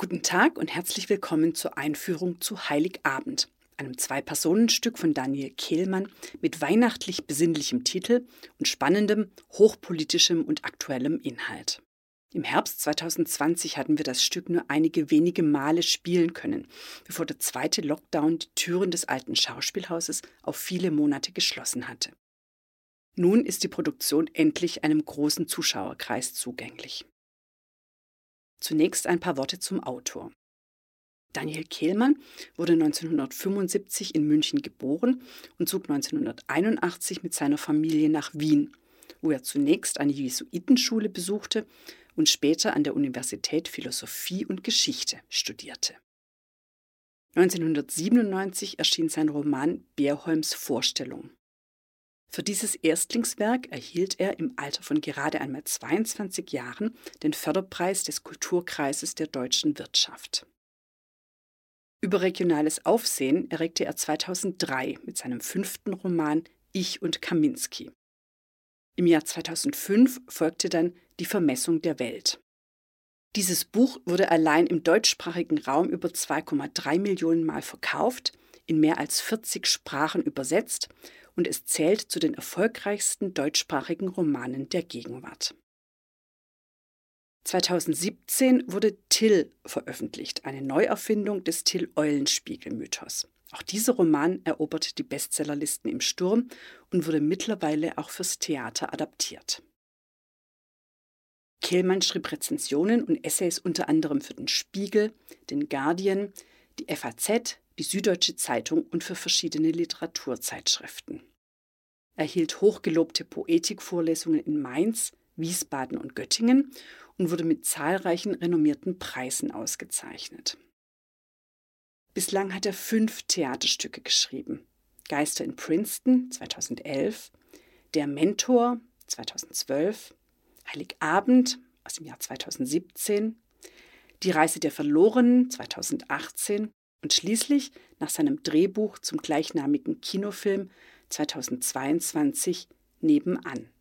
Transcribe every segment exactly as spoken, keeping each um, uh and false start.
Guten Tag und herzlich willkommen zur Einführung zu Heiligabend, einem Zwei-Personen-Stück von Daniel Kehlmann mit weihnachtlich besinnlichem Titel und spannendem, hochpolitischem und aktuellem Inhalt. Im Herbst zweitausendzwanzig hatten wir das Stück nur einige wenige Male spielen können, bevor der zweite Lockdown die Türen des alten Schauspielhauses auf viele Monate geschlossen hatte. Nun ist die Produktion endlich einem großen Zuschauerkreis zugänglich. Zunächst ein paar Worte zum Autor. Daniel Kehlmann wurde neunzehnhundertfünfundsiebzig in München geboren und zog neunzehnhunderteinundachtzig mit seiner Familie nach Wien, wo er zunächst eine Jesuitenschule besuchte und später an der Universität Philosophie und Geschichte studierte. neunzehnhundertsiebenundneunzig erschien sein Roman Beerholms Vorstellung. Für dieses Erstlingswerk erhielt er im Alter von gerade einmal zweiundzwanzig Jahren den Förderpreis des Kulturkreises der deutschen Wirtschaft. Überregionales Aufsehen erregte er zweitausenddrei mit seinem fünften Roman Ich und Kaminski. Im Jahr zweitausendfünf folgte dann Die Vermessung der Welt. Dieses Buch wurde allein im deutschsprachigen Raum über zwei Komma drei Millionen Mal verkauft, in mehr als vierzig Sprachen übersetzt und es zählt zu den erfolgreichsten deutschsprachigen Romanen der Gegenwart. zweitausendsiebzehn wurde Till veröffentlicht, eine Neuerfindung des Till-Eulenspiegel-Mythos. Auch dieser Roman eroberte die Bestsellerlisten im Sturm und wurde mittlerweile auch fürs Theater adaptiert. Kehlmann schrieb Rezensionen und Essays unter anderem für den Spiegel, den Guardian, die F A Z, die Süddeutsche Zeitung und für verschiedene Literaturzeitschriften. Er hielt hochgelobte Poetikvorlesungen in Mainz, Wiesbaden und Göttingen und wurde mit zahlreichen renommierten Preisen ausgezeichnet. Bislang hat er fünf Theaterstücke geschrieben: Geister in Princeton zweitausendelf, Der Mentor zweitausendzwölf, Heiligabend aus dem Jahr zweitausendsiebzehn, Die Reise der Verlorenen zweitausendachtzehn und schließlich nach seinem Drehbuch zum gleichnamigen Kinofilm zweitausendzweiundzwanzig Nebenan.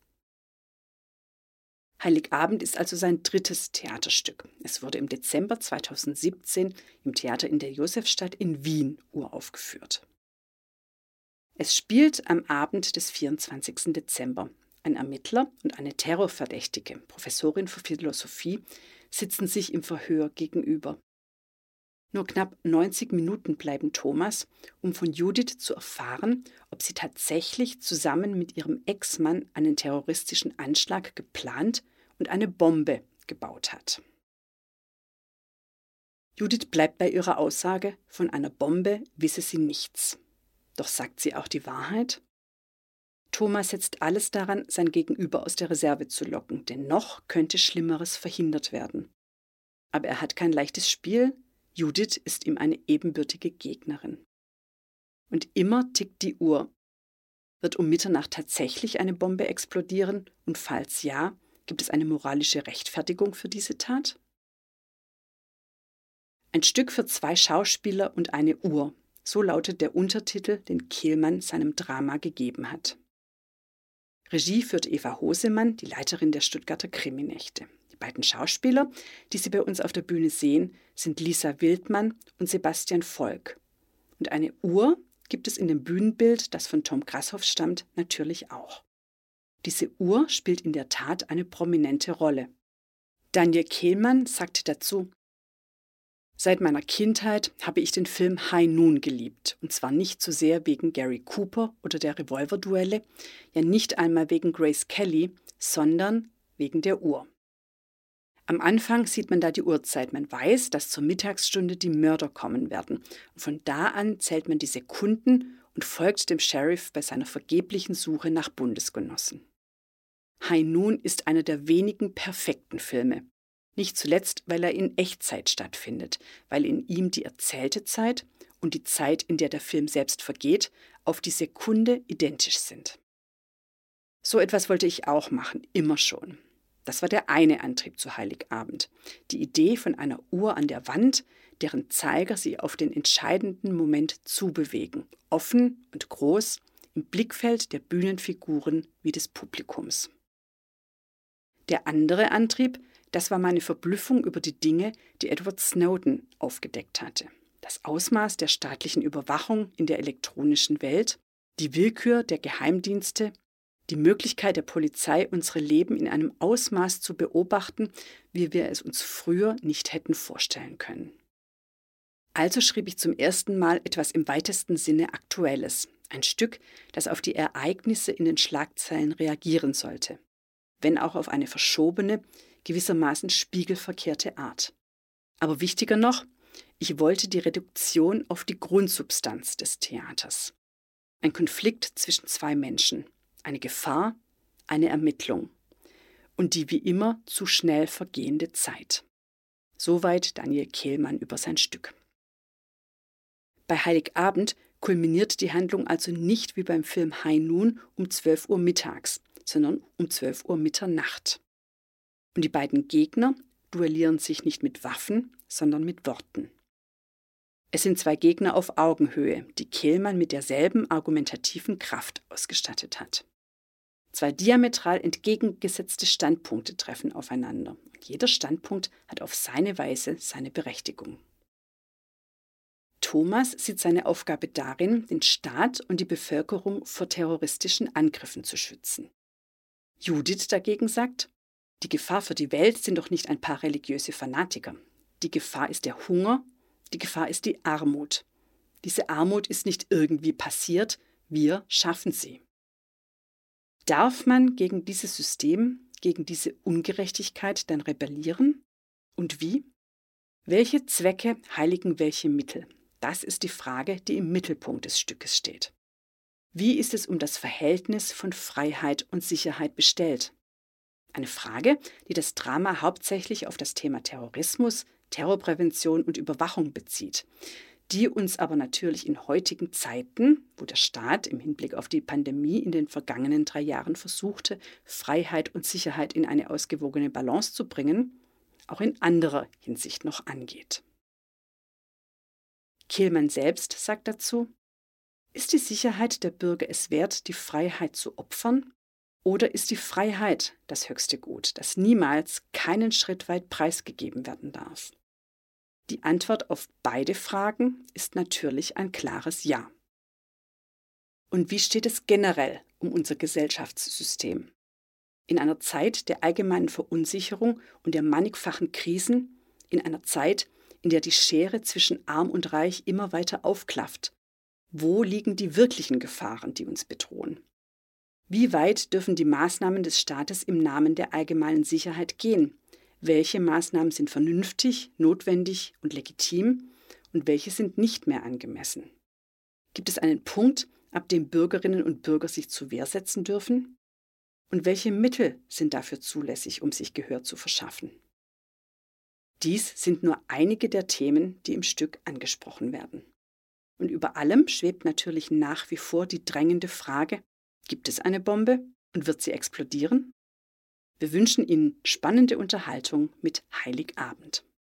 Heiligabend ist also sein drittes Theaterstück. Es wurde im Dezember zweitausendsiebzehn im Theater in der Josefstadt in Wien uraufgeführt. Es spielt am Abend des vierundzwanzigsten Dezember. Ein Ermittler und eine Terrorverdächtige, Professorin für Philosophie, sitzen sich im Verhör gegenüber. Nur knapp neunzig Minuten bleiben Thomas, um von Judith zu erfahren, ob sie tatsächlich zusammen mit ihrem Ex-Mann einen terroristischen Anschlag geplant und eine Bombe gebaut hat. Judith bleibt bei ihrer Aussage, von einer Bombe wisse sie nichts. Doch sagt sie auch die Wahrheit? Thomas setzt alles daran, sein Gegenüber aus der Reserve zu locken, denn noch könnte Schlimmeres verhindert werden. Aber er hat kein leichtes Spiel. Judith ist ihm eine ebenbürtige Gegnerin. Und immer tickt die Uhr. Wird um Mitternacht tatsächlich eine Bombe explodieren? Und falls ja, gibt es eine moralische Rechtfertigung für diese Tat? Ein Stück für zwei Schauspieler und eine Uhr. So lautet der Untertitel, den Kehlmann seinem Drama gegeben hat. Regie führt Eva Hosemann, die Leiterin der Stuttgarter Kriminächte. Die beiden Schauspieler, die Sie bei uns auf der Bühne sehen, sind Lisa Wildmann und Sebastian Volk. Und eine Uhr gibt es in dem Bühnenbild, das von Tom Grasshoff stammt, natürlich auch. Diese Uhr spielt in der Tat eine prominente Rolle. Daniel Kehlmann sagte dazu: Seit meiner Kindheit habe ich den Film High Noon geliebt. Und zwar nicht so sehr wegen Gary Cooper oder der Revolverduelle, ja nicht einmal wegen Grace Kelly, sondern wegen der Uhr. Am Anfang sieht man da die Uhrzeit. Man weiß, dass zur Mittagsstunde die Mörder kommen werden. Und von da an zählt man die Sekunden und folgt dem Sheriff bei seiner vergeblichen Suche nach Bundesgenossen. High Noon ist einer der wenigen perfekten Filme. Nicht zuletzt, weil er in Echtzeit stattfindet, weil in ihm die erzählte Zeit und die Zeit, in der der Film selbst vergeht, auf die Sekunde identisch sind. So etwas wollte ich auch machen, immer schon. Das war der eine Antrieb zu Heiligabend. Die Idee von einer Uhr an der Wand, deren Zeiger sie auf den entscheidenden Moment zubewegen. Offen und groß, im Blickfeld der Bühnenfiguren wie des Publikums. Der andere Antrieb, Das war meine Verblüffung über die Dinge, die Edward Snowden aufgedeckt hatte. Das Ausmaß der staatlichen Überwachung in der elektronischen Welt, die Willkür der Geheimdienste, die Möglichkeit der Polizei, unsere Leben in einem Ausmaß zu beobachten, wie wir es uns früher nicht hätten vorstellen können. Also schrieb ich zum ersten Mal etwas im weitesten Sinne Aktuelles, ein Stück, das auf die Ereignisse in den Schlagzeilen reagieren sollte, wenn auch auf eine verschobene, gewissermaßen spiegelverkehrte Art. Aber wichtiger noch, ich wollte die Reduktion auf die Grundsubstanz des Theaters. Ein Konflikt zwischen zwei Menschen, eine Gefahr, eine Ermittlung und die wie immer zu schnell vergehende Zeit. Soweit Daniel Kehlmann über sein Stück. Bei Heiligabend kulminiert die Handlung also nicht wie beim Film High Noon um zwölf Uhr mittags, sondern um zwölf Uhr Mitternacht. Und die beiden Gegner duellieren sich nicht mit Waffen, sondern mit Worten. Es sind zwei Gegner auf Augenhöhe, die Kehlmann mit derselben argumentativen Kraft ausgestattet hat. Zwei diametral entgegengesetzte Standpunkte treffen aufeinander. Und jeder Standpunkt hat auf seine Weise seine Berechtigung. Thomas sieht seine Aufgabe darin, den Staat und die Bevölkerung vor terroristischen Angriffen zu schützen. Judith dagegen sagt, die Gefahr für die Welt sind doch nicht ein paar religiöse Fanatiker. Die Gefahr ist der Hunger, die Gefahr ist die Armut. Diese Armut ist nicht irgendwie passiert, wir schaffen sie. Darf man gegen dieses System, gegen diese Ungerechtigkeit dann rebellieren? Und wie? Welche Zwecke heiligen welche Mittel? Das ist die Frage, die im Mittelpunkt des Stückes steht. Wie ist es um das Verhältnis von Freiheit und Sicherheit bestellt? Eine Frage, die das Drama hauptsächlich auf das Thema Terrorismus, Terrorprävention und Überwachung bezieht, die uns aber natürlich in heutigen Zeiten, wo der Staat im Hinblick auf die Pandemie in den vergangenen drei Jahren versuchte, Freiheit und Sicherheit in eine ausgewogene Balance zu bringen, auch in anderer Hinsicht noch angeht. Kehlmann selbst sagt dazu, ist die Sicherheit der Bürger es wert, die Freiheit zu opfern? Oder ist die Freiheit das höchste Gut, das niemals keinen Schritt weit preisgegeben werden darf? Die Antwort auf beide Fragen ist natürlich ein klares Ja. Und wie steht es generell um unser Gesellschaftssystem? In einer Zeit der allgemeinen Verunsicherung und der mannigfachen Krisen, in einer Zeit, in der die Schere zwischen Arm und Reich immer weiter aufklafft, wo liegen die wirklichen Gefahren, die uns bedrohen? Wie weit dürfen die Maßnahmen des Staates im Namen der allgemeinen Sicherheit gehen? Welche Maßnahmen sind vernünftig, notwendig und legitim und welche sind nicht mehr angemessen? Gibt es einen Punkt, ab dem Bürgerinnen und Bürger sich zur Wehr setzen dürfen? Und welche Mittel sind dafür zulässig, um sich Gehör zu verschaffen? Dies sind nur einige der Themen, die im Stück angesprochen werden. Und über allem schwebt natürlich nach wie vor die drängende Frage, gibt es eine Bombe und wird sie explodieren? Wir wünschen Ihnen spannende Unterhaltung mit Heiligabend.